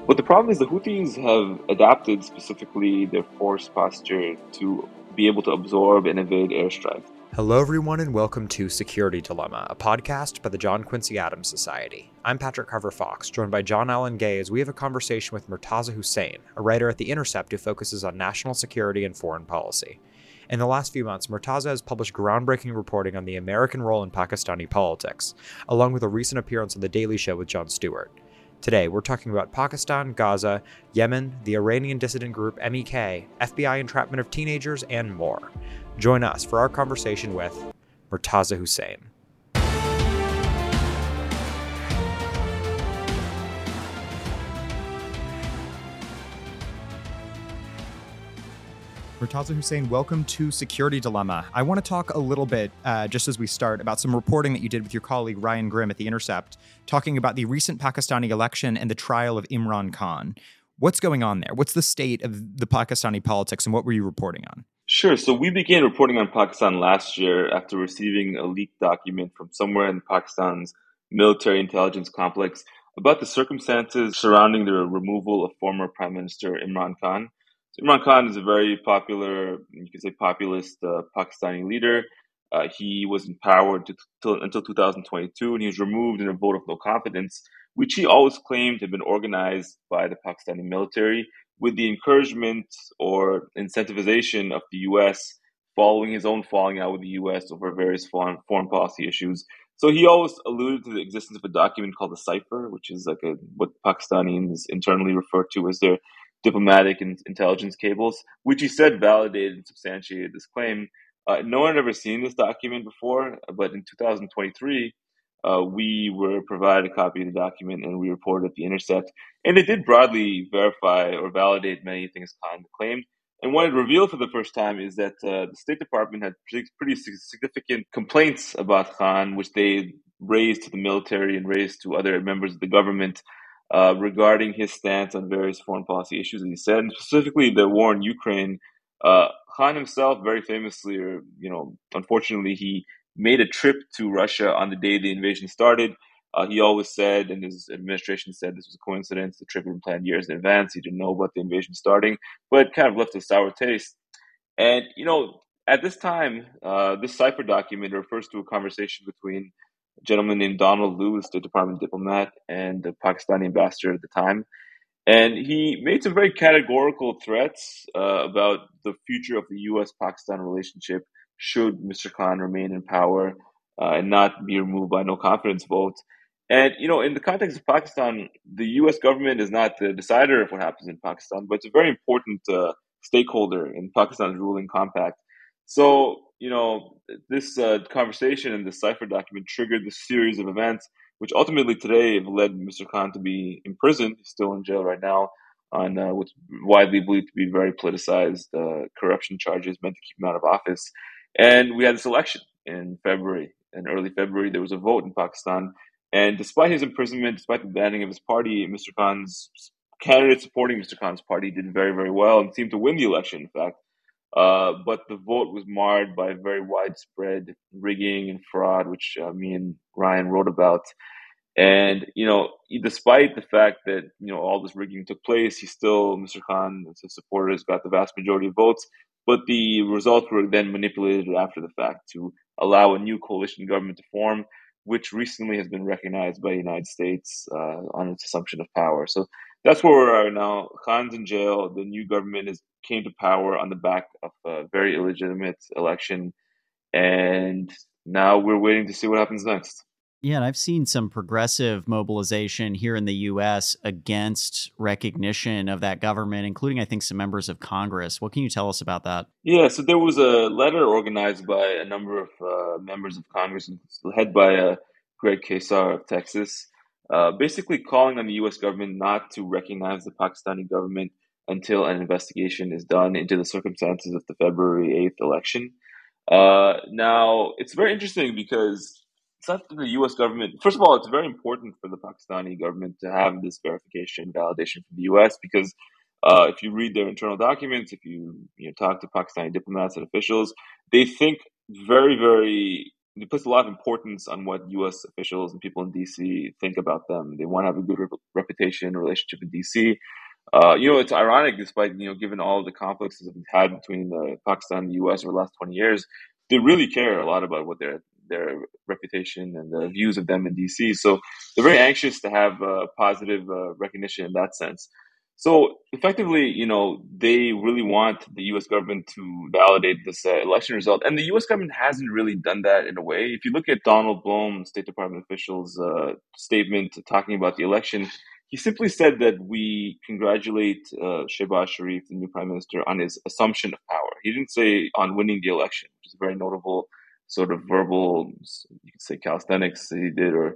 But the problem is the Houthis have adapted specifically their force posture to be able to absorb and evade airstrikes. Hello, everyone, and welcome to Security Dilemma, a podcast by the John Quincy Adams Society. I'm Patrick Carver Fox, joined by John Allen Gay as we have a conversation with Murtaza Hussain, a writer at The Intercept who focuses on national security and foreign policy. In the last few months, Murtaza has published groundbreaking reporting on the American role in Pakistani politics, along with a recent appearance on The Daily Show with Jon Stewart. Today, we're talking about Pakistan, Gaza, Yemen, the Iranian dissident group MEK, FBI entrapment of teenagers, and more. Join us for our conversation with Murtaza Hussain. Murtaza Hussain, welcome to Security Dilemma. I want to talk a little bit, just as we start, about some reporting that you did with your colleague Ryan Grim at The Intercept, talking about the recent Pakistani election and the trial of Imran Khan. What's going on there? What's the state of the Pakistani politics, and what were you reporting on? Sure. So we began reporting on Pakistan last year after receiving a leaked document from somewhere in Pakistan's military intelligence complex about the circumstances surrounding the removal of former Prime Minister Imran Khan. So Imran Khan is a very popular, you could say populist Pakistani leader. He was in power until 2022, and he was removed in a vote of no confidence, which he always claimed had been organized by the Pakistani military with the encouragement or incentivization of the U.S. following his own falling out with the U.S. over various foreign policy issues. So he always alluded to the existence of a document called the Cipher, which is like what Pakistanis internally refer to as their diplomatic and intelligence cables, which he said validated and substantiated this claim. No one had ever seen this document before, but in 2023, we were provided a copy of the document and we reported at The Intercept. And it did broadly verify or validate many things Khan claimed. And what it revealed for the first time is that the State Department had pretty significant complaints about Khan, which they raised to the military and raised to other members of the government regarding his stance on various foreign policy issues. And he said, and specifically the war in Ukraine, Khan himself, very famously, or unfortunately, he made a trip to Russia on the day the invasion started. He always said, and his administration said, this was a coincidence. The trip had been planned years in advance. He didn't know about the invasion starting, but it kind of left a sour taste. And, at this time, this cipher document refers to a conversation between a gentleman named Donald Lu, a State Department diplomat, and the Pakistani ambassador at the time. And he made some very categorical threats about the future of the U.S.-Pakistan relationship should Mr. Khan remain in power and not be removed by no confidence vote. And, in the context of Pakistan, the U.S. government is not the decider of what happens in Pakistan, but it's a very important stakeholder in Pakistan's ruling compact. So, this conversation and this cipher document triggered this series of events which ultimately today have led Mr. Khan to be imprisoned. He's still in jail right now on what's widely believed to be very politicized corruption charges meant to keep him out of office. And we had this election in February. In early February, there was a vote in Pakistan. And despite his imprisonment, despite the banning of his party, Mr. Khan's candidate supporting Mr. Khan's party did very, very well and seemed to win the election, in fact. But the vote was marred by very widespread rigging and fraud, which me and Ryan wrote about. And, despite the fact that, all this rigging took place, Mr. Khan and his supporters got the vast majority of votes. But the results were then manipulated after the fact to allow a new coalition government to form, which recently has been recognized by the United States on its assumption of power. So that's where we are now. Khan's in jail. The new government came to power on the back of a very illegitimate election. And now we're waiting to see what happens next. Yeah, and I've seen some progressive mobilization here in the U.S. against recognition of that government, including, I think, some members of Congress. What can you tell us about that? Yeah, so there was a letter organized by a number of members of Congress, led by Greg Kasar of Texas, basically calling on the U.S. government not to recognize the Pakistani government until an investigation is done into the circumstances of the February 8th election. Now, it's very interesting because it's not that the U.S. government, first of all, it's very important for the Pakistani government to have this verification, validation from the U.S. because if you read their internal documents, if you talk to Pakistani diplomats and officials, they think very, very they place a lot of importance on what U.S. officials and people in D.C. think about them. They want to have a good reputation, relationship in D.C. It's ironic, despite given all of the conflicts that we've had between Pakistan and the U.S. over the last 20 years, they really care a lot about what their reputation and the views of them in D.C. So they're very anxious to have positive recognition in that sense. So effectively, they really want the U.S. government to validate this election result, and the U.S. government hasn't really done that in a way. If you look at Donald Blum, State Department official's statement talking about the election, he simply said that we congratulate Shehbaz Sharif, the new prime minister, on his assumption of power. He didn't say on winning the election, which is a very notable sort of verbal, you could say calisthenics that he did, or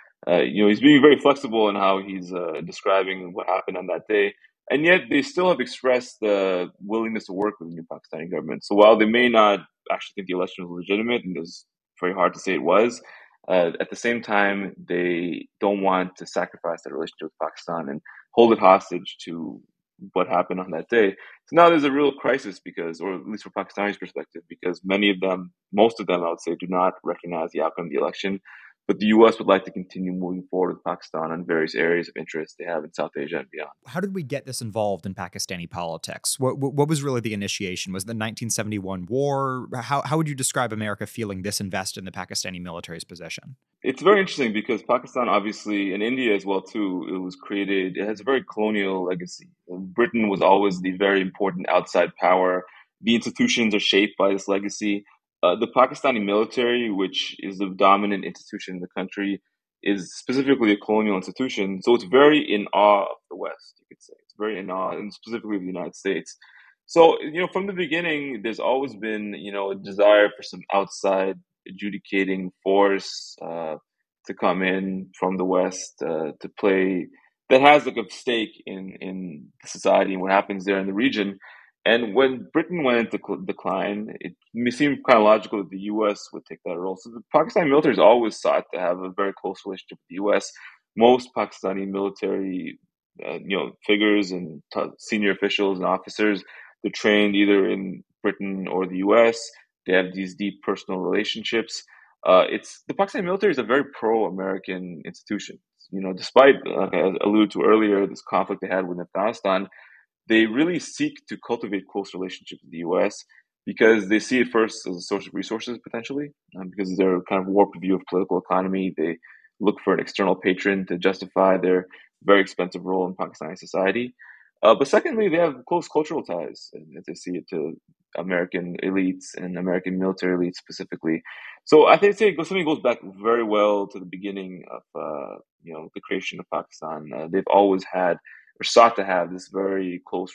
he's being very flexible in how he's describing what happened on that day. And yet they still have expressed the willingness to work with the new Pakistani government. So while they may not actually think the election was legitimate, and it's very hard to say it was, at the same time, they don't want to sacrifice that relationship with Pakistan and hold it hostage to what happened on that day. So now there's a real crisis because, or at least from Pakistani's perspective, because most of them, I would say, do not recognize the outcome of the election. But the U.S. would like to continue moving forward with Pakistan on various areas of interest they have in South Asia and beyond. How did we get this involved in Pakistani politics? What was really the initiation? Was the 1971 war? How would you describe America feeling this invested in the Pakistani military's position? It's very interesting because Pakistan, obviously, and India as well, too, it has a very colonial legacy. Britain was always the very important outside power. The institutions are shaped by this legacy. The Pakistani military, which is the dominant institution in the country, is specifically a colonial institution. So it's very in awe of the West, you could say. It's very in awe, and specifically of the United States. So, from the beginning, there's always been, a desire for some outside adjudicating force to come in from the West to play, that has like a stake in society and what happens there in the region. And when Britain went into decline, it seemed kind of logical that the U.S. would take that role. So the Pakistani military has always sought to have a very close relationship with the U.S. Most Pakistani military, figures and senior officials and officers, they're trained either in Britain or the U.S. They have these deep personal relationships. The Pakistani military is a very pro-American institution. Despite, like I alluded to earlier, this conflict they had with Afghanistan, they really seek to cultivate close relationships with the U.S. because they see it first as a source of resources, potentially, because of their kind of warped view of political economy. They look for an external patron to justify their very expensive role in Pakistani society. But secondly, they have close cultural ties, as they see it, to American elites and American military elites specifically. So I think something goes back very well to the beginning of the creation of Pakistan. They've always had or sought to have this very close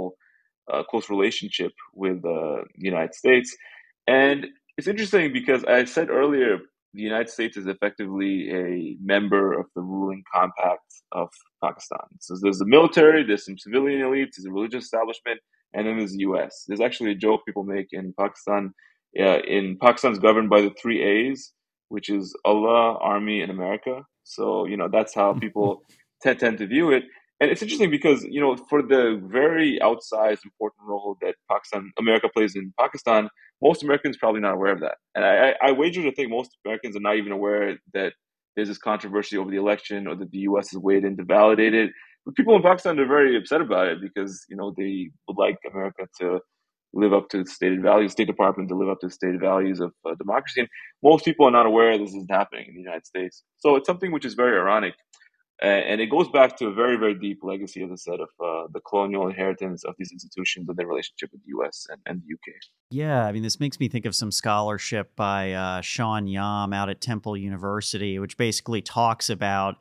relationship with the United States. And it's interesting because I said earlier, the United States is effectively a member of the ruling compact of Pakistan. So there's the military, there's some civilian elites, there's a religious establishment, and then there's the U.S. There's actually a joke people make in Pakistan. Pakistan's governed by the three A's, which is Allah, Army, and America. So, that's how people tend to view it. And it's interesting because, for the very outsized important role that America plays in Pakistan, most Americans are probably not aware of that. And I wager to think most Americans are not even aware that there's this controversy over the election or that the U.S. has weighed in to validate it. But people in Pakistan are very upset about it because, they would like America to live up to its stated values, State Department to live up to its stated values of democracy. And most people are not aware this is happening in the United States. So it's something which is very ironic. And it goes back to a very, very deep legacy, as I said, of the colonial inheritance of these institutions and their relationship with the U.S. and the U.K. Yeah, I mean, this makes me think of some scholarship by Sean Yam out at Temple University, which basically talks about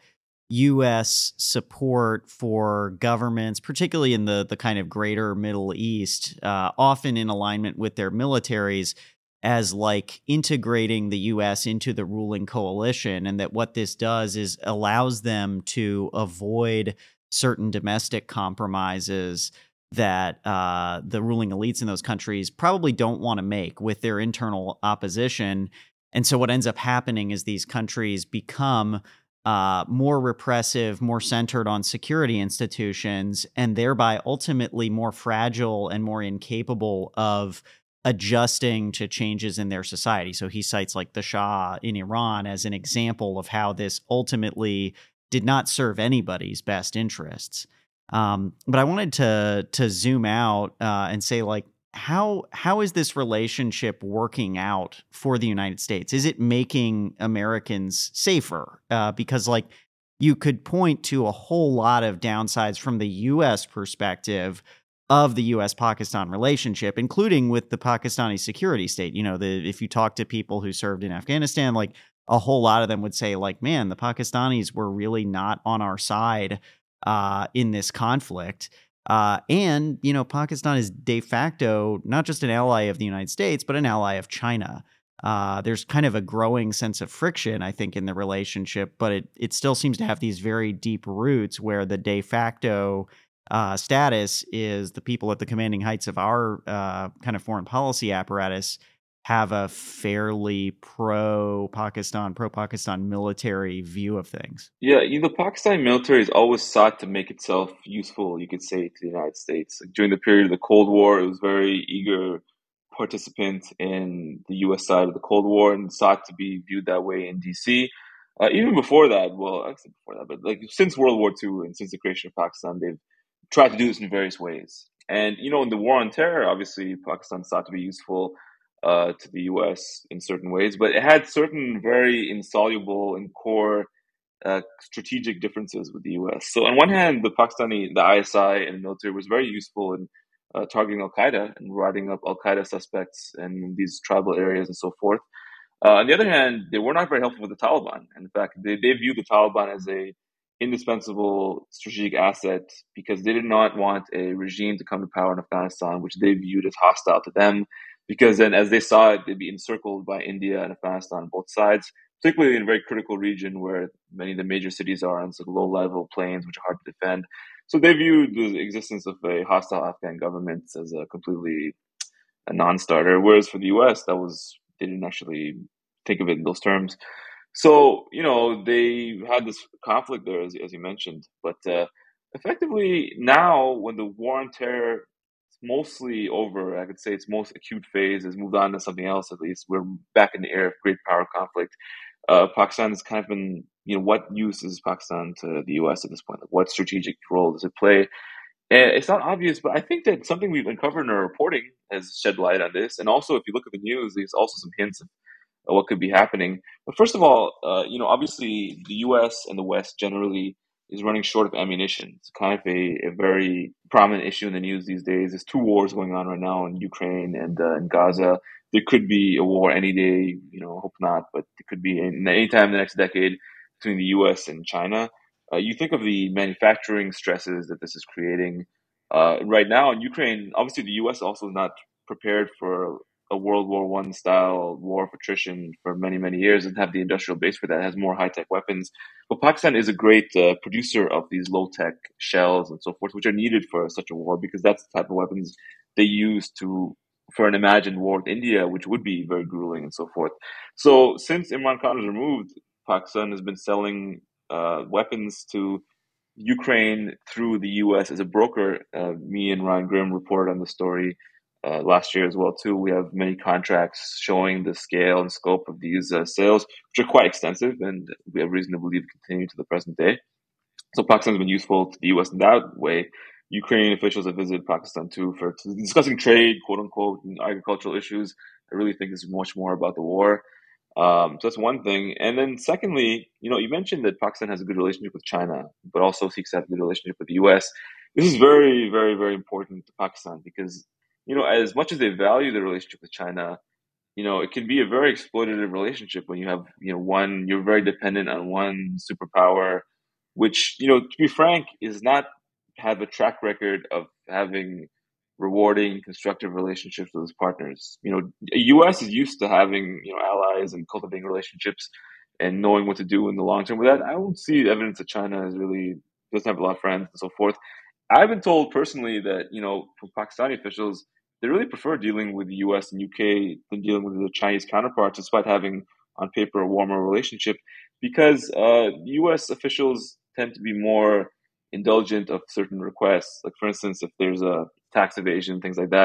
U.S. support for governments, particularly in the kind of greater Middle East, often in alignment with their militaries, as like integrating the U.S. into the ruling coalition, and that what this does is allows them to avoid certain domestic compromises that the ruling elites in those countries probably don't want to make with their internal opposition. And so what ends up happening is these countries become more repressive, more centered on security institutions, and thereby ultimately more fragile and more incapable of adjusting to changes in their society. So he cites like the Shah in Iran as an example of how this ultimately did not serve anybody's best interests. But I wanted to zoom out and say, like, how is this relationship working out for the United States? Is it making Americans safer? Because like you could point to a whole lot of downsides from the U.S. perspective of the U.S.-Pakistan relationship, including with the Pakistani security state. If you talk to people who served in Afghanistan, like a whole lot of them would say, like, man, the Pakistanis were really not on our side in this conflict. And Pakistan is de facto not just an ally of the United States, but an ally of China. There's kind of a growing sense of friction, I think, in the relationship, but it still seems to have these very deep roots where the de facto status is the people at the commanding heights of our kind of foreign policy apparatus have a fairly pro-Pakistan military view of things. Yeah, the Pakistan military has always sought to make itself useful, you could say, to the United States. Like, during the period of the Cold War, it was very eager participant in the U.S. side of the Cold War and sought to be viewed that way in D.C. Even before that, well, I said before that, but like since World War II and since the creation of Pakistan, they've tried to do this in various ways. And in the war on terror, obviously, Pakistan sought to be useful to the U.S. in certain ways, but it had certain very insoluble and core strategic differences with the U.S. So on one hand, the ISI and the military was very useful in targeting Al Qaeda and rounding up Al Qaeda suspects in these tribal areas and so forth. On the other hand, they were not very helpful with the Taliban. In fact, they viewed the Taliban as a indispensable strategic asset because they did not want a regime to come to power in Afghanistan, which they viewed as hostile to them. Because then, as they saw it, they'd be encircled by India and Afghanistan on both sides, particularly in a very critical region where many of the major cities are on sort of low-level plains, which are hard to defend. So they viewed the existence of a hostile Afghan government as a non-starter. Whereas for the U.S., they didn't actually think of it in those terms. So they had this conflict there, as you mentioned. But effectively now, when the war on terror is mostly over, I could say its most acute phase has moved on to something else. At least we're back in the era of great power conflict. Pakistan has kind of been, what use is Pakistan to the U.S. at this point? Like, what strategic role does it play? It's not obvious, but I think that something we've uncovered in our reporting has shed light on this. And also, if you look at the news, there's also some hints of what could be happening. But first of all, obviously the U.S. and the West generally is running short of ammunition. It's kind of a very prominent issue in the news these days. There's two wars going on right now in Ukraine and in Gaza. There could be a war any day. Hope not, but it could be any time in the next decade between the U.S. and China. You think of the manufacturing stresses that this is creating right now in Ukraine. Obviously, the U.S. also is not prepared for a World War One style war of attrition for many, many years. It doesn't have the industrial base for that. It has more high tech weapons. But Pakistan is a great producer of these low tech shells and so forth, which are needed for such a war because that's the type of weapons they use for an imagined war with India, which would be very grueling and so forth. So since Imran Khan was removed, Pakistan has been selling weapons to Ukraine through the U.S. as a broker. Me and Ryan Grimm reported on the story last year as well too. We have many contracts showing the scale and scope of these sales, which are quite extensive, and we have reason to believe continue to the present day. So Pakistan has been useful to the U.S. in that way. Ukrainian officials have visited Pakistan too for discussing trade, quote unquote, and agricultural issues. I really think this is much more about the war. So that's one thing. And then secondly, you mentioned that Pakistan has a good relationship with China, but also seeks to have a good relationship with the U.S. This is very, very, very important to Pakistan because, as much as they value the relationship with China, it can be a very exploitative relationship when you have, you're very dependent on one superpower, which, to be frank, is not have a track record of having rewarding, constructive relationships with its partners. U.S. is used to having, allies and cultivating relationships and knowing what to do in the long term. With that, I don't see evidence that China doesn't have a lot of friends and so forth. I've been told personally that, from Pakistani officials, they really prefer dealing with the US and UK than dealing with the Chinese counterparts, despite having on paper a warmer relationship, because US officials tend to be more indulgent of certain requests. Like, for instance, if there's a tax evasion, things like that,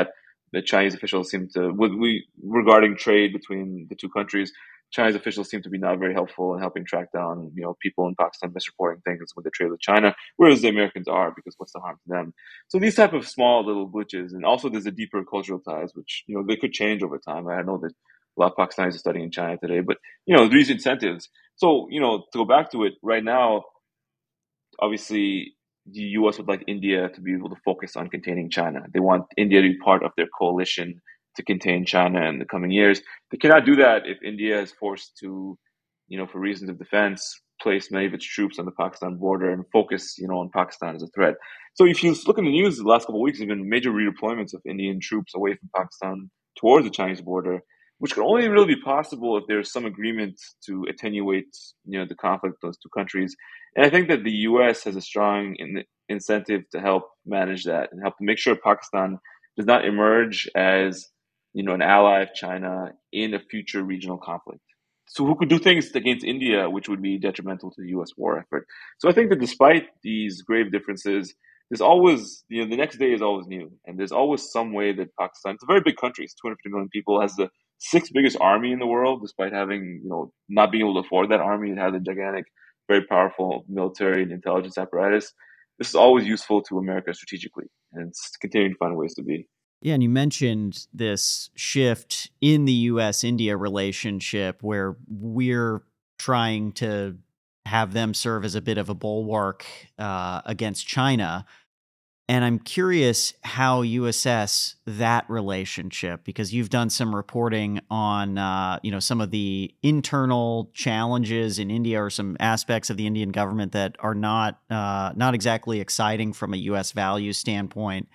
the Chinese officials seem to, regarding trade between the two countries, Chinese officials seem to be not very helpful in helping track down, people in Pakistan misreporting things when they trade with China, whereas the Americans are, because what's the harm to them? So these type of small little glitches, and also there's a deeper cultural ties, which they could change over time. I know that a lot of Pakistanis are studying in China today, but these incentives. So to go back to it, right now, obviously the US would like India to be able to focus on containing China. They want India to be part of their coalition to contain China in the coming years. They cannot do that if India is forced to, for reasons of defense, place many of its troops on the Pakistan border and focus, on Pakistan as a threat. So if you look in the news the last couple of weeks, there's been major redeployments of Indian troops away from Pakistan towards the Chinese border, which can only really be possible if there's some agreement to attenuate, the conflict of those two countries. And I think that the U.S. has a strong incentive to help manage that and help to make sure Pakistan does not emerge as, an ally of China in a future regional conflict. So who could do things against India, which would be detrimental to the U.S. war effort? So I think that despite these grave differences, there's always, the next day is always new. And there's always some way that Pakistan, it's a very big country, it's 250 million people, has the sixth biggest army in the world, despite having, not being able to afford that army. It has a gigantic, very powerful military and intelligence apparatus. This is always useful to America strategically, and it's continuing to find ways to be. Yeah, and you mentioned this shift in the U.S.-India relationship where we're trying to have them serve as a bit of a bulwark against China. And I'm curious how you assess that relationship, because you've done some reporting on, some of the internal challenges in India, or some aspects of the Indian government that are not exactly exciting from a U.S. value standpoint,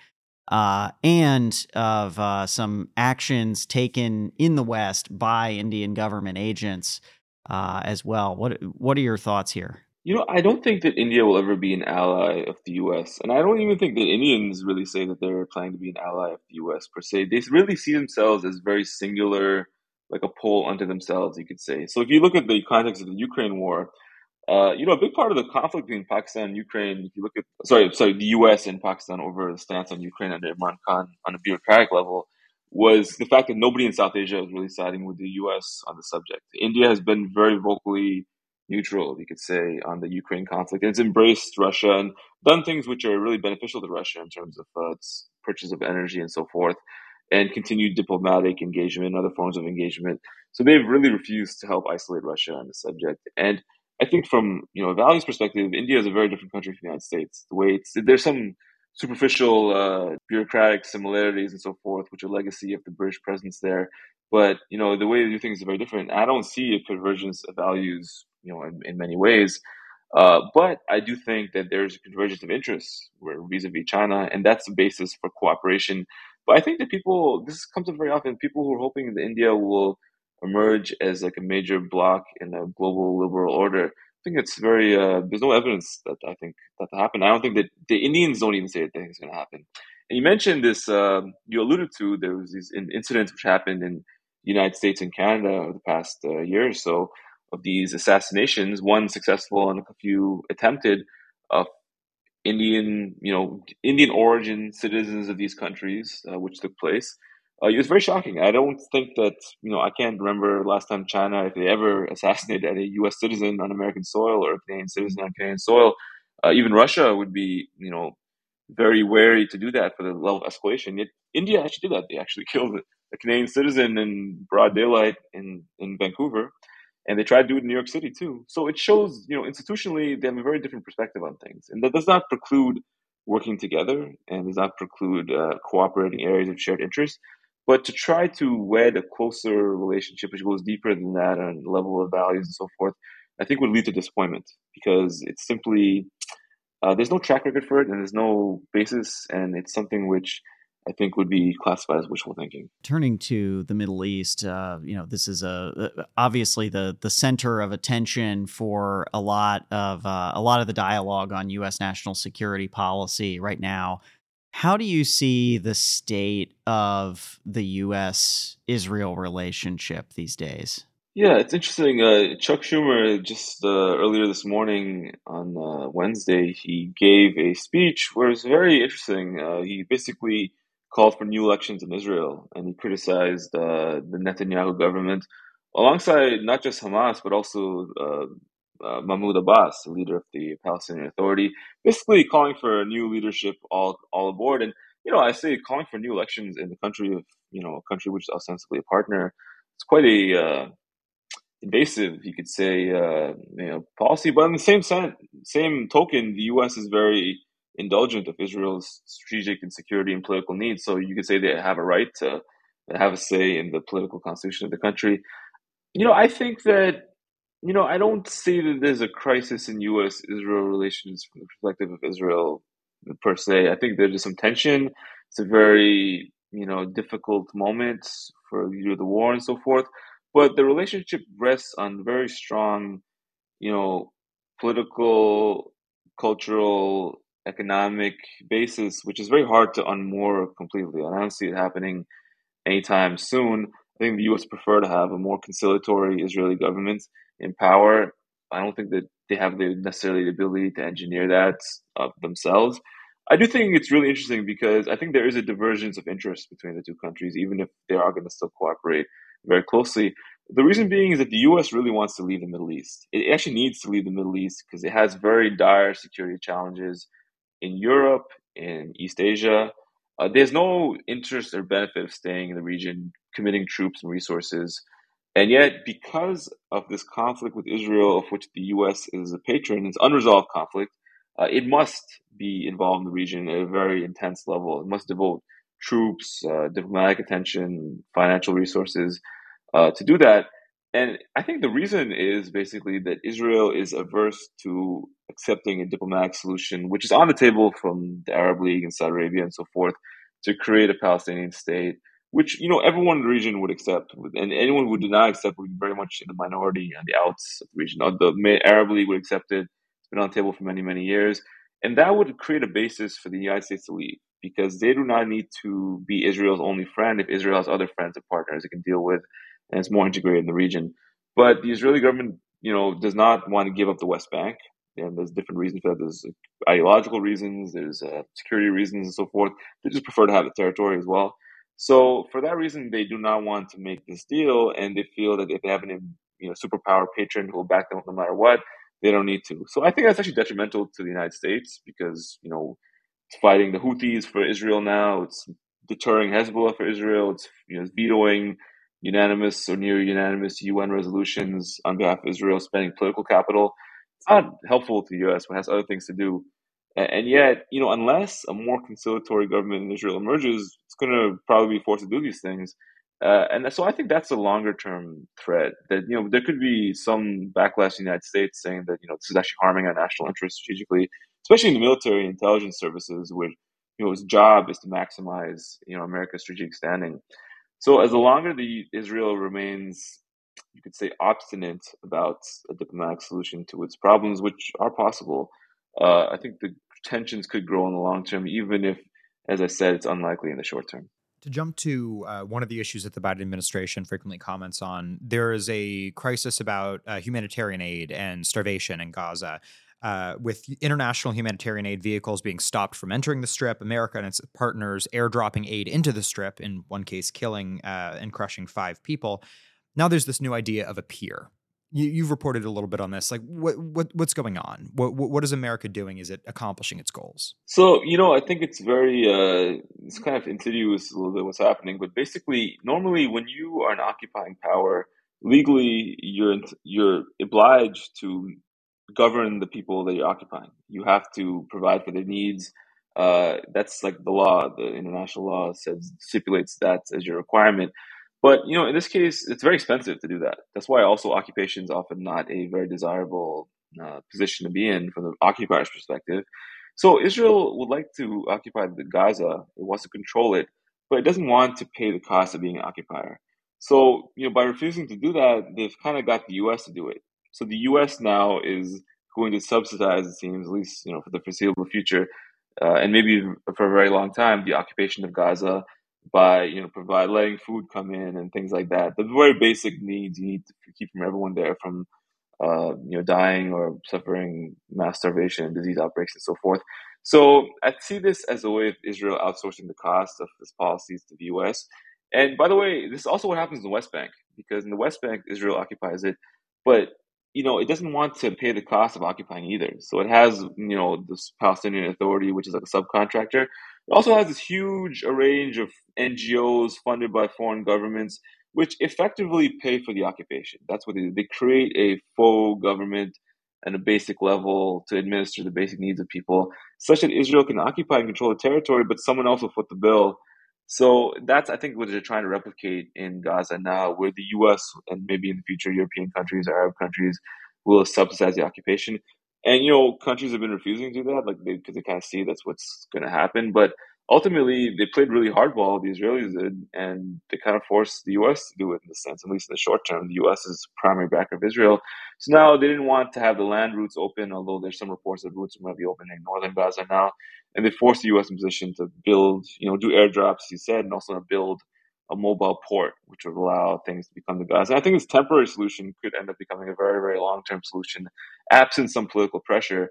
and of some actions taken in the West by Indian government agents as well. What are your thoughts here? I don't think that India will ever be an ally of the US. And I don't even think that Indians really say that they're planning to be an ally of the US per se. They really see themselves as very singular, like a pole unto themselves, you could say. So if you look at the context of the Ukraine war, a big part of the conflict between Pakistan and Ukraine, if you look at, the US and Pakistan over the stance on Ukraine under Imran Khan on a bureaucratic level, was the fact that nobody in South Asia was really siding with the US on the subject. India has been very vocally neutral, you could say, on the Ukraine conflict. And it's embraced Russia and done things which are really beneficial to Russia in terms of its purchase of energy and so forth, and continued diplomatic engagement and other forms of engagement. So they've really refused to help isolate Russia on the subject. And I think from a values perspective, India is a very different country from the United States. The way there's some superficial bureaucratic similarities and so forth, which are legacy of the British presence there. But the way they do things is very different. I don't see a convergence of values, in many ways. But I do think that there's a convergence of interests where vis-a-vis China, and that's the basis for cooperation. But I think that this comes up very often, people who are hoping that India will emerge as like a major bloc in a global liberal order. I think it's very, there's no evidence that I think that happened. I don't think that the Indians don't even say that it's going to happen. And you mentioned this, you alluded to, there was these incidents which happened in the United States and Canada over the past year or so, of these assassinations, one successful and a few attempted, of Indian origin citizens of these countries, which took place. It was very shocking. I don't think that, I can't remember last time China, if they ever assassinated a U.S. citizen on American soil or a Canadian citizen on Canadian soil. Even Russia would be, very wary to do that for the level of escalation. Yet India actually did that. They actually killed a Canadian citizen in broad daylight in Vancouver. And they tried to do it in New York City too. So it shows, institutionally, they have a very different perspective on things. And that does not preclude working together, and does not preclude cooperating areas of shared interest. But to try to wed a closer relationship, which goes deeper than that on the level of values and so forth, I think would lead to disappointment, because it's simply, there's no track record for it, and there's no basis. And it's something which I think would be classified as wishful thinking. Turning to the Middle East, this is obviously the center of attention for a lot of the dialogue on U.S. national security policy right now. How do you see the state of the U.S.-Israel relationship these days? Yeah, it's interesting. Chuck Schumer just earlier this morning on Wednesday, he gave a speech where it's very interesting. He basically called for new elections in Israel, and he criticized the Netanyahu government alongside not just Hamas but also Mahmoud Abbas, the leader of the Palestinian Authority, basically calling for new leadership all aboard. And I say calling for new elections in the country of a country which is ostensibly a partner. It's quite a invasive, you could say, policy. But in the same token, the U.S. is very indulgent of Israel's strategic and security and political needs. So you could say they have a right to have a say in the political constitution of the country. I think that I don't see that there's a crisis in U.S.-Israel relations from the perspective of Israel per se. I think there's some tension. It's a very, difficult moment for the war and so forth. But the relationship rests on very strong, you know, political, cultural, economic basis, which is very hard to unmoor completely. And I don't see it happening anytime soon. I think the U.S. prefer to have a more conciliatory Israeli government in power. I don't think that they have necessarily the ability to engineer that themselves. I do think it's really interesting because I think there is a divergence of interest between the two countries, even if they are going to still cooperate very closely. The reason being is that the U.S. really wants to leave the Middle East. It actually needs to leave the Middle East because it has very dire security challenges in Europe, in East Asia. There's no interest or benefit of staying in the region, committing troops and resources. And yet, because of this conflict with Israel, of which the U.S. is a patron, it's unresolved conflict, it must be involved in the region at a very intense level. It must devote troops, diplomatic attention, financial resources to do that. And I think the reason is basically that Israel is averse to accepting a diplomatic solution, which is on the table from the Arab League and Saudi Arabia and so forth, to create a Palestinian state, which everyone in the region would accept, and anyone who did not accept would be very much in the minority on the outs of the region. The Arab League would accept it; it's been on the table for many years, and that would create a basis for the United States to leave because they do not need to be Israel's only friend if Israel has other friends and partners it can deal with, and it's more integrated in the region. But the Israeli government, does not want to give up the West Bank, and there's different reasons for that. There's ideological reasons, there's security reasons, and so forth. They just prefer to have the territory as well. So for that reason, they do not want to make this deal, and they feel that if they have an superpower patron who will back them up no matter what, they don't need to. So I think that's actually detrimental to the United States because it's fighting the Houthis for Israel now. It's deterring Hezbollah for Israel. It's vetoing unanimous or near unanimous UN resolutions on behalf of Israel, spending political capital. It's not helpful to the U.S. when it has other things to do. And yet, unless a more conciliatory government in Israel emerges, it's going to probably be forced to do these things. And so I think that's a longer term threat that, there could be some backlash in the United States saying that, this is actually harming our national interests strategically, especially in the military and intelligence services, which, its job is to maximize, America's strategic standing. So as the longer the Israel remains, you could say, obstinate about a diplomatic solution to its problems, which are possible, I think the tensions could grow in the long term, even if, as I said, it's unlikely in the short term. To jump to one of the issues that the Biden administration frequently comments on, there is a crisis about humanitarian aid and starvation in Gaza. With international humanitarian aid vehicles being stopped from entering the Strip, America and its partners airdropping aid into the Strip, in one case killing and crushing 5 people. Now there's this new idea of a pier. You've reported a little bit on this. Like, what's going on? What is America doing? Is it accomplishing its goals? So, I think it's very, it's kind of insidious a little bit what's happening. But basically, normally when you are an occupying power, legally you're obliged to govern the people that you're occupying. You have to provide for their needs. That's like the law. The international law stipulates that as your requirement. But in this case, it's very expensive to do that. That's why also occupation is often not a very desirable position to be in from the occupier's perspective. So Israel would like to occupy the Gaza. It wants to control it, but it doesn't want to pay the cost of being an occupier. So by refusing to do that, they've kind of got the U.S. to do it. So the U.S. now is going to subsidize, it seems, at least for the foreseeable future, and maybe for a very long time, the occupation of Gaza by provide letting food come in and things like that. The very basic needs you need to keep from everyone there, from dying or suffering mass starvation, disease outbreaks, and so forth. So I see this as a way of Israel outsourcing the cost of its policies to the U.S. And by the way, this is also what happens in the West Bank, because in the West Bank, Israel occupies it, but it doesn't want to pay the cost of occupying either. So it has, this Palestinian Authority, which is like a subcontractor. It also has this huge range of NGOs funded by foreign governments, which effectively pay for the occupation. That's what they do. They create a faux government at a basic level to administer the basic needs of people, such that Israel can occupy and control the territory, but someone else will foot the bill. So that's, I think, what they're trying to replicate in Gaza now, where the U.S. and maybe in the future European countries, Arab countries, will subsidize the occupation. And countries have been refusing to do that, because they kind of see that's what's going to happen. But ultimately, they played really hardball, the Israelis did, and they kind of forced the U.S. to do it in the sense, at least in the short term. The U.S. is primary backer of Israel. So now they didn't want to have the land routes open, although there's some reports that routes might be open in northern Gaza now. And they forced the U.S. in position to build, do airdrops, he said, and also to build a mobile port, which would allow things to become the Gaza. And I think this temporary solution could end up becoming a very, very long-term solution, absent some political pressure,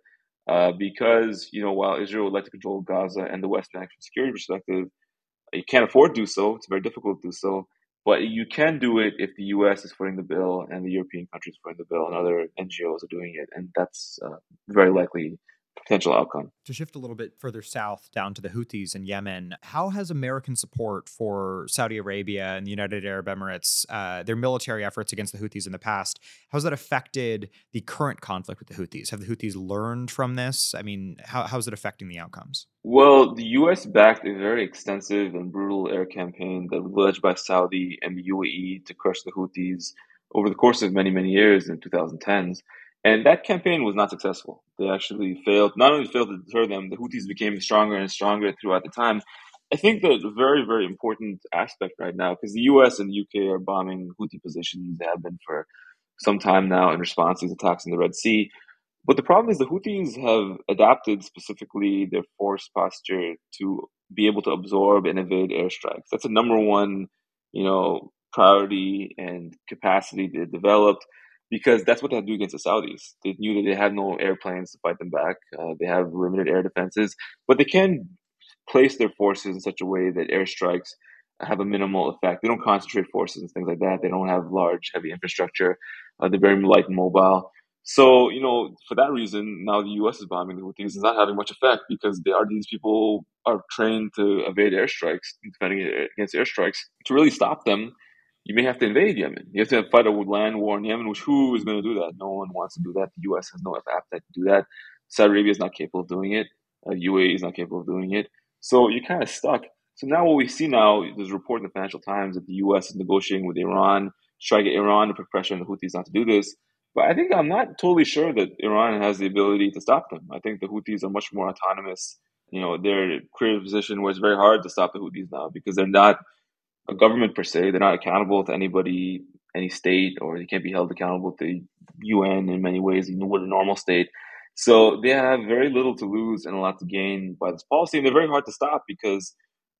because, while Israel would like to control Gaza and the West Bank from a security perspective, you can't afford to do so. It's very difficult to do so. But you can do it if the U.S. is footing the bill and the European countries footing the bill and other NGOs are doing it. And that's very likely potential outcome. To shift a little bit further south down to the Houthis in Yemen, how has American support for Saudi Arabia and the United Arab Emirates, their military efforts against the Houthis in the past, how has that affected the current conflict with the Houthis? Have the Houthis learned from this? I mean, how is it affecting the outcomes? Well, the U.S. backed a very extensive and brutal air campaign that was led by Saudi and the UAE to crush the Houthis over the course of many, many years in 2010s. And that campaign was not successful. They actually failed, not only failed to deter them, the Houthis became stronger and stronger throughout the time. I think that a very, very important aspect right now, because the US and the UK are bombing Houthi positions, they have been for some time now in response to these attacks in the Red Sea. But the problem is the Houthis have adapted specifically their force posture to be able to absorb and evade airstrikes. That's a number one, priority and capacity they developed, because that's what they had to do against the Saudis. They knew that they had no airplanes to fight them back. They have limited air defenses, but they can place their forces in such a way that airstrikes have a minimal effect. They don't concentrate forces and things like that. They don't have large, heavy infrastructure. They're very light and mobile. So, for that reason, now the U.S. is bombing the Houthis. It's not having much effect because these people are trained to evade airstrikes, defending against airstrikes. To really stop them, you may have to invade Yemen. You have to fight a land war in Yemen, which who is going to do that? No one wants to do that. The U.S. has no appetite to do that. Saudi Arabia is not capable of doing it. UAE is not capable of doing it. So you're kind of stuck. So now what we see now, there's a report in the Financial Times that the U.S. is negotiating with Iran to try to get Iran to put pressure on the Houthis not to do this. But I think I'm not totally sure that Iran has the ability to stop them. I think the Houthis are much more autonomous. They're created a position where it's very hard to stop the Houthis now because they're not a government per se. They're not accountable to anybody, any state, or they can't be held accountable to UN in many ways, even with a normal state. So they have very little to lose and a lot to gain by this policy, and they're very hard to stop because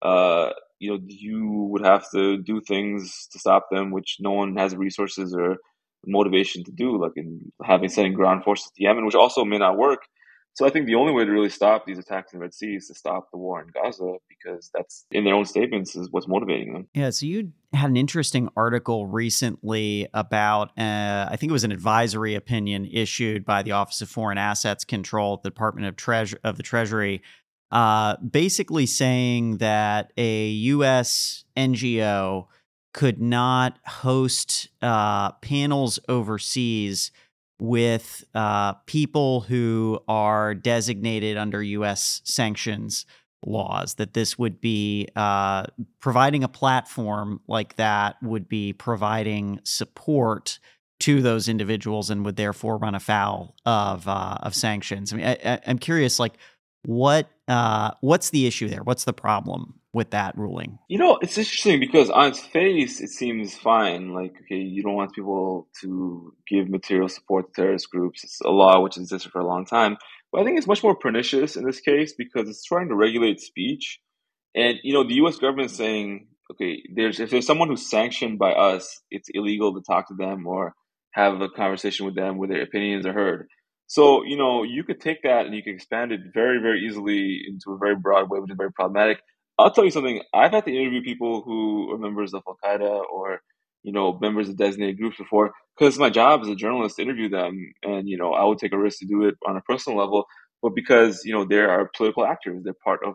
you would have to do things to stop them, which no one has the resources or motivation to do, like sending ground forces to Yemen, which also may not work. So I think the only way to really stop these attacks in the Red Sea is to stop the war in Gaza, because that's, in their own statements, is what's motivating them. Yeah, so you had an interesting article recently about, I think it was an advisory opinion issued by the Office of Foreign Assets Control at the Department of the Treasury, basically saying that a U.S. NGO could not host panels overseas with people who are designated under U.S. sanctions laws, that this would be providing a platform like that would be providing support to those individuals and would therefore run afoul of sanctions. I mean, I'm curious, what's the issue there? What's the problem with that ruling? It's interesting because on its face, it seems fine. Like, okay, you don't want people to give material support to terrorist groups. It's a law which has existed for a long time. But I think it's much more pernicious in this case because it's trying to regulate speech. And, the U.S. government is saying, okay, if there's someone who's sanctioned by us, it's illegal to talk to them or have a conversation with them where their opinions are heard. So, you could take that and you can expand it very, very easily into a very broad way, which is very problematic. I'll tell you something. I've had to interview people who are members of Al Qaeda or, members of designated groups before, because my job as a journalist to interview them. And, I would take a risk to do it on a personal level, but because, they are political actors,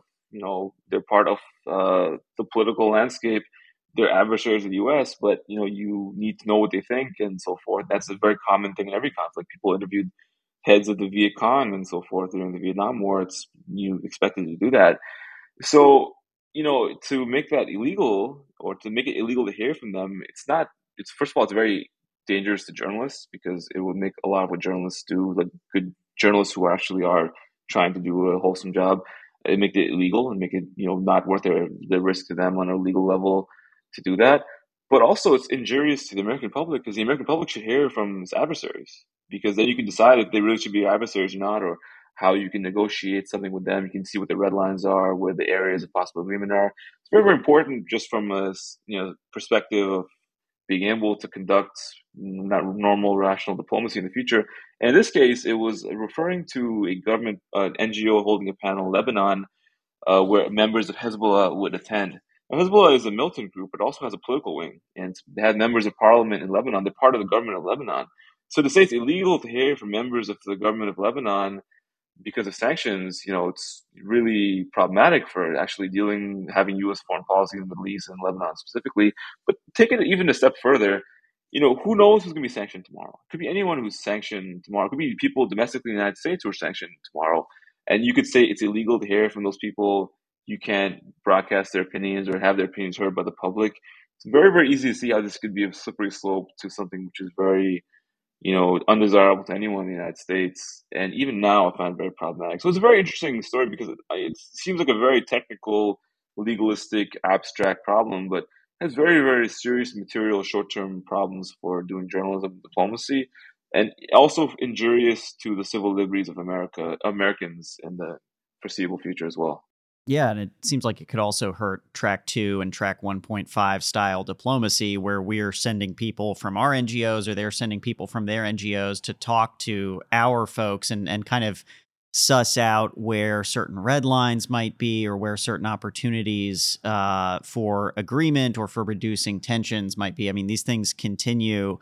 they're part of the political landscape. They're adversaries of the U.S., but you need to know what they think and so forth. That's a very common thing in every conflict. People interviewed heads of the Viet Cong and so forth during the Vietnam War. It's you expected to do that. So to make that illegal or to make it illegal to hear from them, it's not. It's first of all, it's very dangerous to journalists because it would make a lot of what journalists do, like good journalists who actually are trying to do a wholesome job, it make it illegal and make it not worth the risk to them on a legal level to do that. But also, it's injurious to the American public because the American public should hear from its adversaries because then you can decide if they really should be adversaries or not, or how you can negotiate something with them. You can see what the red lines are, where the areas of possible agreement are. It's very, very important just from a perspective of being able to conduct not normal, rational diplomacy in the future. And in this case, it was referring to a government NGO holding a panel in Lebanon where members of Hezbollah would attend. Now, Hezbollah is a militant group, but also has a political wing, and they have members of parliament in Lebanon. They're part of the government of Lebanon. So to say it's illegal to hear from members of the government of Lebanon because of sanctions, it's really problematic for actually having U.S. foreign policy in the Middle East and Lebanon specifically. But take it even a step further, who knows who's going to be sanctioned tomorrow? It could be anyone who's sanctioned tomorrow. It could be people domestically in the United States who are sanctioned tomorrow. And you could say it's illegal to hear from those people. You can't broadcast their opinions or have their opinions heard by the public. It's very, very easy to see how this could be a slippery slope to something which is very undesirable to anyone in the United States. And even now, I find it very problematic. So it's a very interesting story because it seems like a very technical, legalistic, abstract problem, but has very, very serious material short-term problems for doing journalism and diplomacy, and also injurious to the civil liberties of Americans in the foreseeable future as well. Yeah, and it seems like it could also hurt track 2 and track 1.5 style diplomacy, where we're sending people from our NGOs or they're sending people from their NGOs to talk to our folks and kind of suss out where certain red lines might be or where certain opportunities for agreement or for reducing tensions might be. I mean, these things continue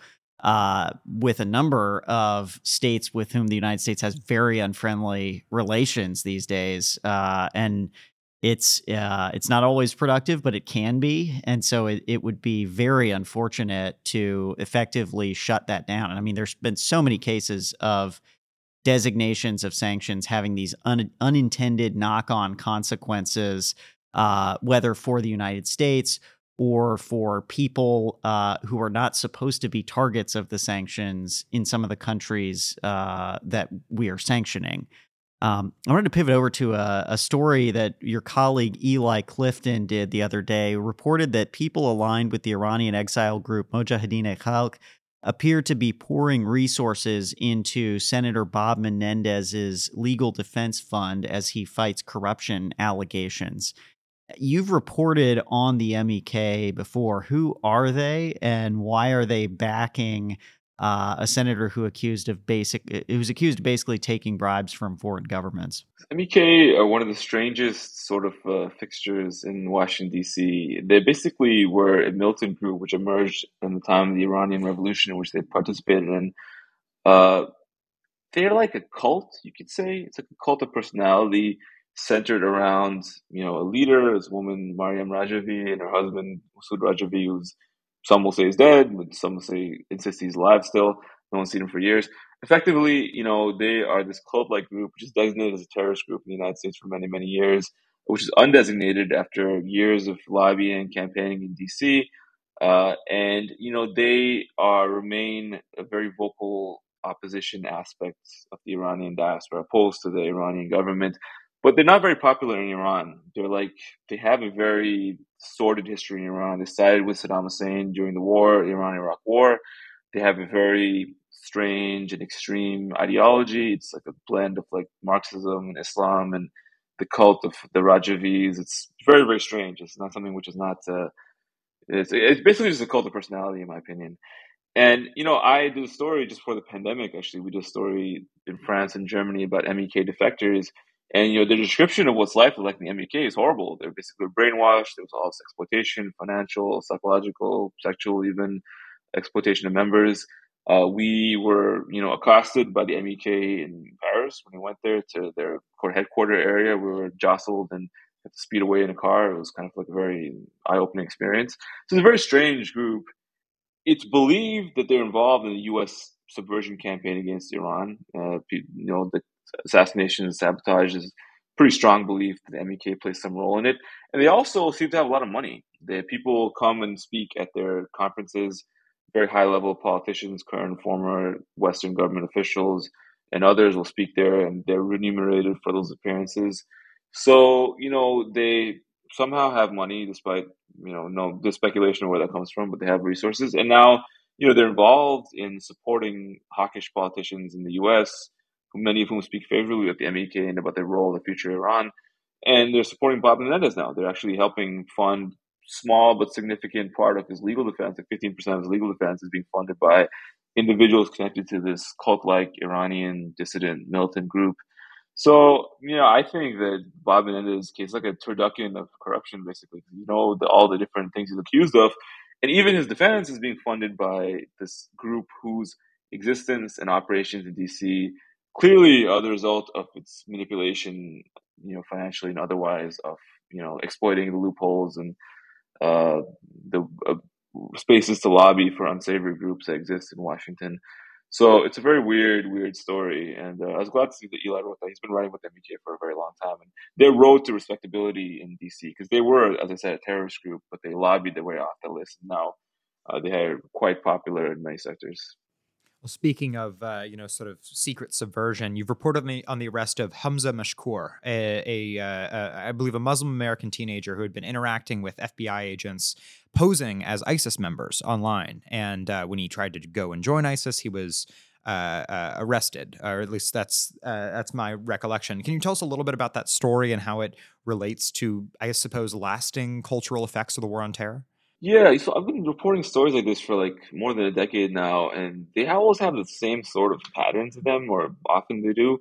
with a number of states with whom the United States has very unfriendly relations these days. And it's not always productive, but it can be. And so it would be very unfortunate to effectively shut that down. And I mean, there's been so many cases of designations of sanctions having these unintended knock-on consequences, whether for the United States or for people who are not supposed to be targets of the sanctions in some of the countries that we are sanctioning. I wanted to pivot over to a story that your colleague Eli Clifton did the other day, reported that people aligned with the Iranian exile group Mojahedin-e-Khalq appear to be pouring resources into Senator Bob Menendez's legal defense fund as he fights corruption allegations. You've reported on the MEK before. Who are they, and why are they backing a senator who's accused of basically taking bribes from foreign governments? MEK are one of the strangest sort of fixtures in Washington, D.C. They basically were a militant group which emerged in the time of the Iranian Revolution, in which they participated in. Uh, they're like a cult, you could say. It's like a cult of personality centered around, a leader, this woman, Mariam Rajavi, and her husband, Masoud Rajavi, who's some will say is dead, but some will say insist he's alive still. No one's seen him for years. Effectively, they are this cult-like group, which is designated as a terrorist group in the United States for many, many years, which is undesignated after years of lobbying and campaigning in D.C. And they remain a very vocal opposition aspects of the Iranian diaspora, opposed to the Iranian government. But they're not very popular in Iran. They have a very sordid history in Iran. They sided with Saddam Hussein during the war, Iran-Iraq war. They have a very strange and extreme ideology. It's like a blend of like Marxism and Islam and the cult of the Rajavis. It's very, very strange. It's not something which is not. It's basically just a cult of personality, in my opinion. And, I did a story just for the pandemic, actually. We did a story in France and Germany about MEK defectors. And, the description of what's life is like in the MEK is horrible. They're basically brainwashed. There was all this exploitation, financial, psychological, sexual, even exploitation of members. We were, accosted by the MEK in Paris when we went there to their headquarter area. We were jostled and had to speed away in a car. It was kind of like a very eye-opening experience. So it's a very strange group. It's believed that they're involved in the U.S. subversion campaign against Iran. The assassination and sabotage is pretty strong belief that the MEK plays some role in it. And they also seem to have a lot of money. The people come and speak at their conferences, very high level politicians, current and former Western government officials, and others will speak there, and they're remunerated for those appearances. So, they somehow have money despite, no, the speculation of where that comes from, but they have resources. And now, they're involved in supporting hawkish politicians in the US, many of whom speak favorably of the MEK and about their role in the future of Iran. And they're supporting Bob Menendez now. They're actually helping fund small but significant part of his legal defense. Like 15% of his legal defense is being funded by individuals connected to this cult-like Iranian dissident militant group. So, I think that Bob Menendez's case is like a turducken of corruption, basically. All the different things he's accused of. And even his defense is being funded by this group whose existence and operations in DC clearly are the result of its manipulation, financially and otherwise, of, exploiting the loopholes and the spaces to lobby for unsavory groups that exist in Washington. So it's a very weird story, and I was glad to see that Eli wrote that. He's been writing with MEK for a very long time, and their road to respectability in DC, because they were, as I said, a terrorist group, but they lobbied their way off the list. And now they are quite popular in many sectors. Well, speaking of, sort of secret subversion, you've reported on the arrest of Hamza Mashkoor, I believe, a Muslim American teenager who had been interacting with FBI agents posing as ISIS members online. And when he tried to go and join ISIS, he was arrested, or at least that's my recollection. Can you tell us a little bit about that story and how it relates to, I suppose, lasting cultural effects of the war on terror? Yeah, so I've been reporting stories like this for like more than a decade now, and they always have the same sort of pattern to them, or often they do.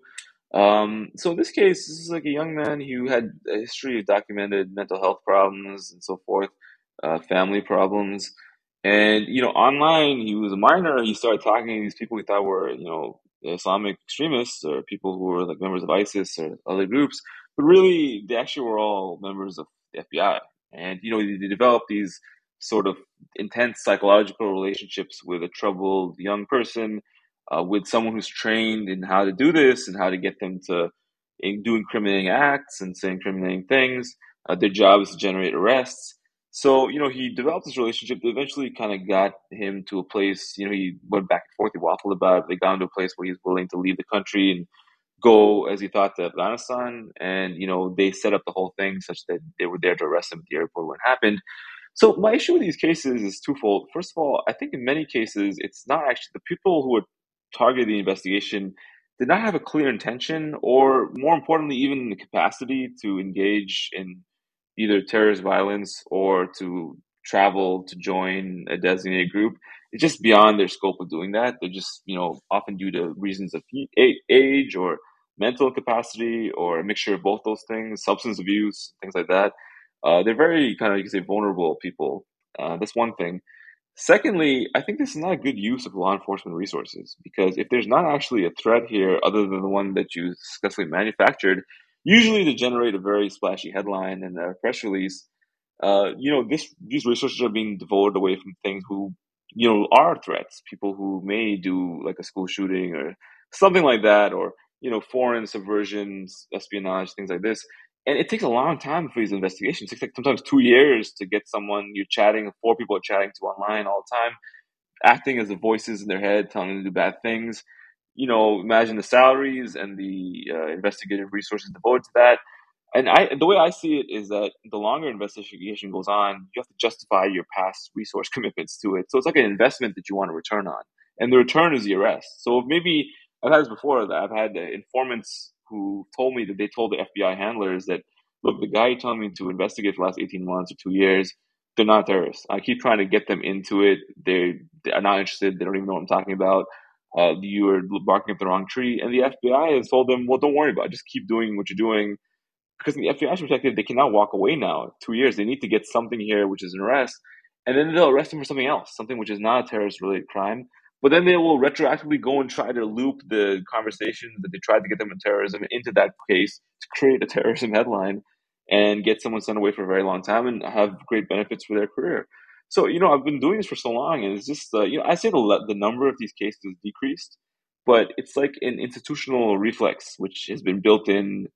So in this case, this is like a young man who had a history of documented mental health problems and so forth, family problems. And, online, he was a minor. He started talking to these people he thought were, Islamic extremists or people who were like members of ISIS or other groups. But really, they actually were all members of the FBI. And, they developed these sort of intense psychological relationships with a troubled young person, with someone who's trained in how to do this and how to get them to do incriminating acts and say incriminating things. Their job is to generate arrests. So, he developed this relationship that eventually kind of got him to a place, he went back and forth, he waffled about it. They got him to a place where he was willing to leave the country and go, as he thought, to Afghanistan. And, they set up the whole thing such that they were there to arrest him at the airport when it happened. So my issue with these cases is twofold. First of all, I think in many cases, it's not actually the people who are targeting the investigation did not have a clear intention, or more importantly, even the capacity to engage in either terrorist violence or to travel to join a designated group. It's just beyond their scope of doing that. They're just, often due to reasons of age or mental capacity or a mixture of both those things, substance abuse, things like that. They're very kind of, you can say, vulnerable people. That's one thing. Secondly, I think this is not a good use of law enforcement resources, because if there's not actually a threat here other than the one that you successfully manufactured, usually to generate a very splashy headline and a press release, these resources are being devoted away from things who, are threats. People who may do like a school shooting or something like that, or, foreign subversions, espionage, things like this. And it takes a long time for these investigations. It takes like sometimes 2 years to get someone you're chatting, four people are chatting to online all the time, acting as the voices in their head, telling them to do bad things. Imagine the salaries and the investigative resources devoted to that. And the way I see it is that the longer investigation goes on, you have to justify your past resource commitments to it. So it's like an investment that you want to return on, and the return is the arrest. So maybe I've had this before. That I've had informants who told me that they told the FBI handlers that, look, the guy you telling me to investigate for the last 18 months or 2 years, they're not terrorists. I keep trying to get them into it. They are not interested. They don't even know what I'm talking about. You are barking up the wrong tree. And the FBI has told them, well, don't worry about it. Just keep doing what you're doing. Because in the FBI's perspective, they cannot walk away now. 2 years, they need to get something here, which is an arrest, and then they'll arrest him for something else, something which is not a terrorist-related crime. But then they will retroactively go and try to loop the conversations that they tried to get them in terrorism into that case to create a terrorism headline and get someone sent away for a very long time and have great benefits for their career. So, I've been doing this for so long, and it's just, I say the number of these cases has decreased, but it's like an institutional reflex which has been built in,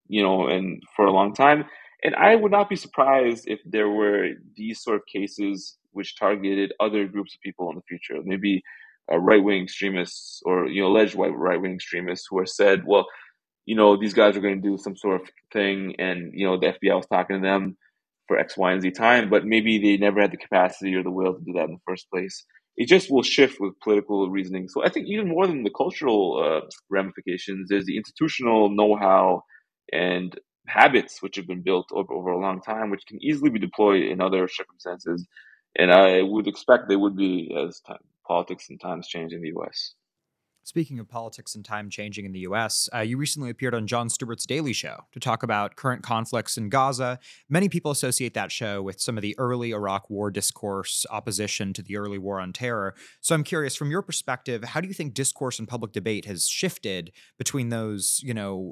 and for a long time. And I would not be surprised if there were these sort of cases which targeted other groups of people in the future, maybe right-wing extremists or alleged right-wing extremists who are said, well, these guys are going to do some sort of thing, and the FBI was talking to them for X, Y, and Z time, but maybe they never had the capacity or the will to do that in the first place. It just will shift with political reasoning. So I think even more than the cultural ramifications, there's the institutional know-how and habits which have been built over a long time, which can easily be deployed in other circumstances. And I would expect they would be as politics and times change in the U.S. Speaking of politics and time changing in the U.S., you recently appeared on Jon Stewart's Daily Show to talk about current conflicts in Gaza. Many people associate that show with some of the early Iraq War discourse opposition to the early war on terror. So I'm curious, from your perspective, how do you think discourse and public debate has shifted between those,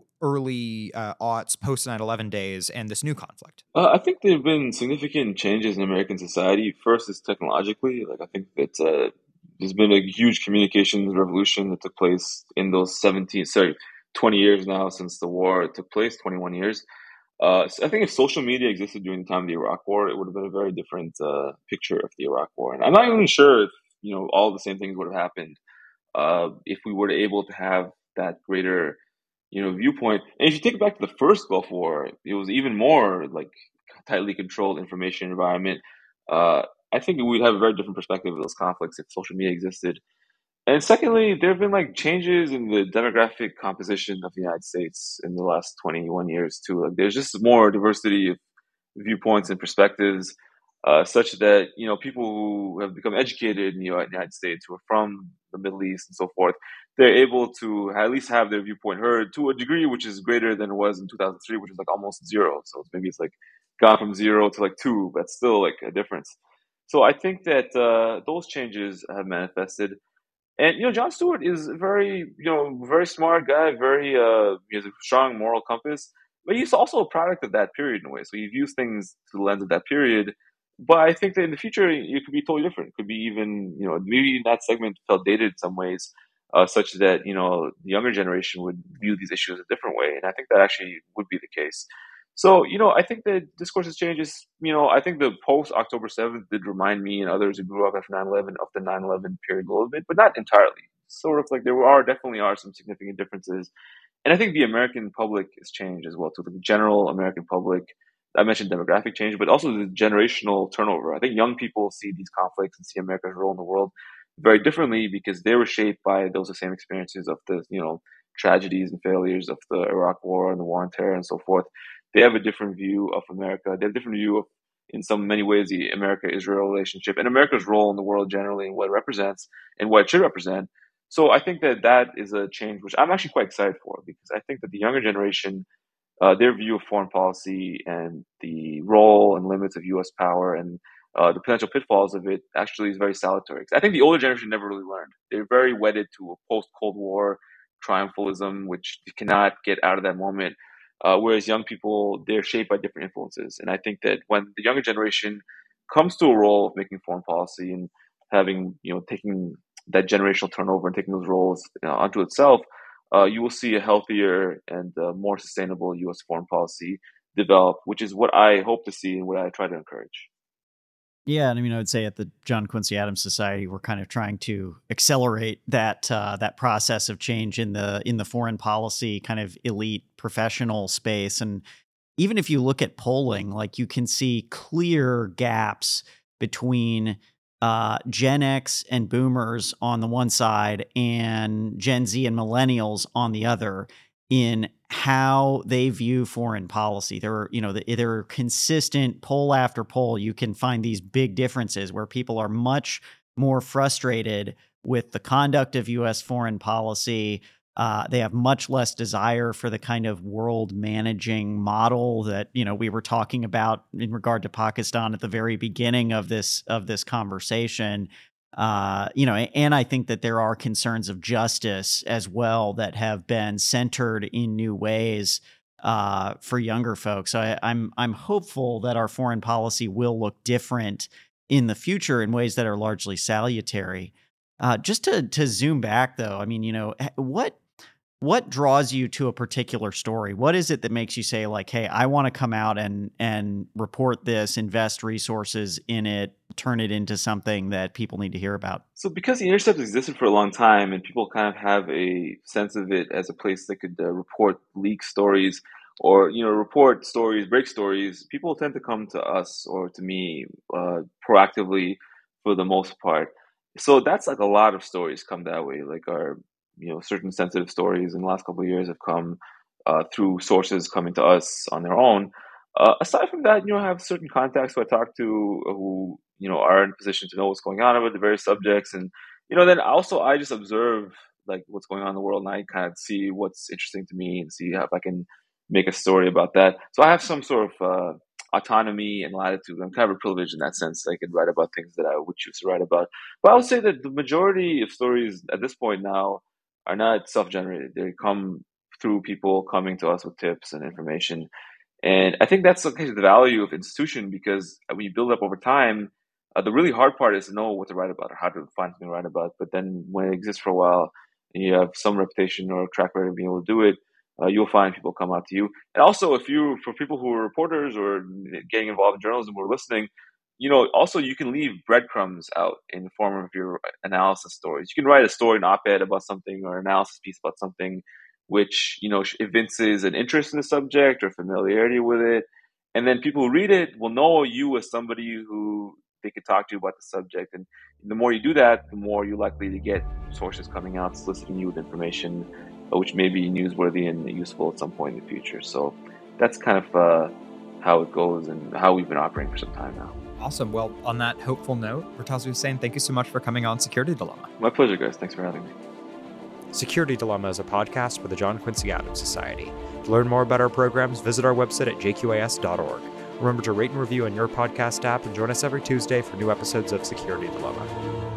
early aughts, post 9/11 days and this new conflict? I think there have been significant changes in American society. First is technologically. I think that there's been a huge communications revolution that took place in those 20 years now since the war took place, 21 years. So I think if social media existed during the time of the Iraq War, it would have been a very different picture of the Iraq War. And I'm not even sure if, all the same things would have happened if we were able to have that greater, viewpoint. And if you take it back to the first Gulf War, it was even more tightly controlled information environment. I think we'd have a very different perspective of those conflicts if social media existed. And secondly, there have been changes in the demographic composition of the United States in the last 21 years too. There's just more diversity of viewpoints and perspectives, such that people who have become educated in the United States, who are from the Middle East and so forth, they're able to at least have their viewpoint heard to a degree which is greater than it was in 2003, which is almost zero. So maybe it's gone from 0 to 2, but still a difference. So I think that those changes have manifested. And Jon Stewart is a very smart guy, he has a strong moral compass, but he's also a product of that period in a way. So he views things through the lens of that period. But I think that in the future it could be totally different. It could be even maybe that segment felt dated in some ways, such that the younger generation would view these issues a different way. And I think that actually would be the case. So, I think the discourse has changed. I think the post October 7th did remind me and others who grew up after 9/11 of the 9/11 period a little bit, but not entirely. Sort of there definitely are some significant differences. And I think the American public has changed as well, too. The general American public, I mentioned demographic change, but also the generational turnover. I think young people see these conflicts and see America's role in the world very differently because they were shaped by those same experiences of the, tragedies and failures of the Iraq War and the war on terror and so forth. They have a different view of America. They have a different view of, in many ways, the America-Israel relationship and America's role in the world generally and what it represents and what it should represent. So I think that is a change which I'm actually quite excited for because I think that the younger generation, their view of foreign policy and the role and limits of U.S. power and the potential pitfalls of it actually is very salutary. I think the older generation never really learned. They're very wedded to a post-Cold War triumphalism, which you cannot get out of that moment. Whereas young people, they're shaped by different influences. And I think that when the younger generation comes to a role of making foreign policy and having, taking that generational turnover and taking those roles onto itself, you will see a healthier and more sustainable U.S. foreign policy develop, which is what I hope to see and what I try to encourage. Yeah, and I would say at the John Quincy Adams Society, we're kind of trying to accelerate that process of change in the foreign policy kind of elite professional space. And even if you look at polling, you can see clear gaps between Gen X and Boomers on the one side and Gen Z and Millennials on the other. in how they view foreign policy. There are consistent poll after poll. You can find these big differences where people are much more frustrated with the conduct of U.S. foreign policy. They have much less desire for the kind of world managing model that, we were talking about in regard to Pakistan at the very beginning of this conversation. And I think that there are concerns of justice as well that have been centered in new ways for younger folks. So I'm hopeful that our foreign policy will look different in the future in ways that are largely salutary. Just to zoom back, though, I mean, what draws you to a particular story? What is it that makes you say, like, hey, I want to come out and report this, invest resources in it, turn it into something that people need to hear about? So because The Intercept existed for a long time and people kind of have a sense of it as a place that could report leak stories or, report stories, break stories, people tend to come to us or to me proactively for the most part. So that's like a lot of stories come that way. Like our certain sensitive stories in the last couple of years have come through sources coming to us on their own. Aside from that, I have certain contacts who I talk to who, are in a position to know what's going on about the various subjects. And, then also I just observe like what's going on in the world and I kind of see what's interesting to me and see if I can make a story about that. So I have some sort of autonomy and latitude. I'm kind of a privilege in that sense. I can write about things that I would choose to write about. But I would say that the majority of stories at this point now are not self-generated. They come through people coming to us with tips and information. And I think that's the value of institution, because when you build up over time, the really hard part is to know what to write about or how to find something to write about. But then when it exists for a while and you have some reputation or track record of being able to do it, you'll find people come out to you. And also for people who are reporters or getting involved in journalism who are listening, also you can leave breadcrumbs out in the form of your analysis stories. You can write a story, an op-ed about something or an analysis piece about something which, evinces an interest in the subject or familiarity with it. And then people who read it will know you as somebody who they could talk to about the subject. And the more you do that, the more you're likely to get sources coming out soliciting you with information which may be newsworthy and useful at some point in the future. So that's kind of how it goes and how we've been operating for some time now. Awesome. Well, on that hopeful note, Murtaza Hussain, thank you so much for coming on Security Dilemma. My pleasure, guys. Thanks for having me. Security Dilemma is a podcast for the John Quincy Adams Society. To learn more about our programs, visit our website at jqas.org. Remember to rate and review on your podcast app and join us every Tuesday for new episodes of Security Dilemma.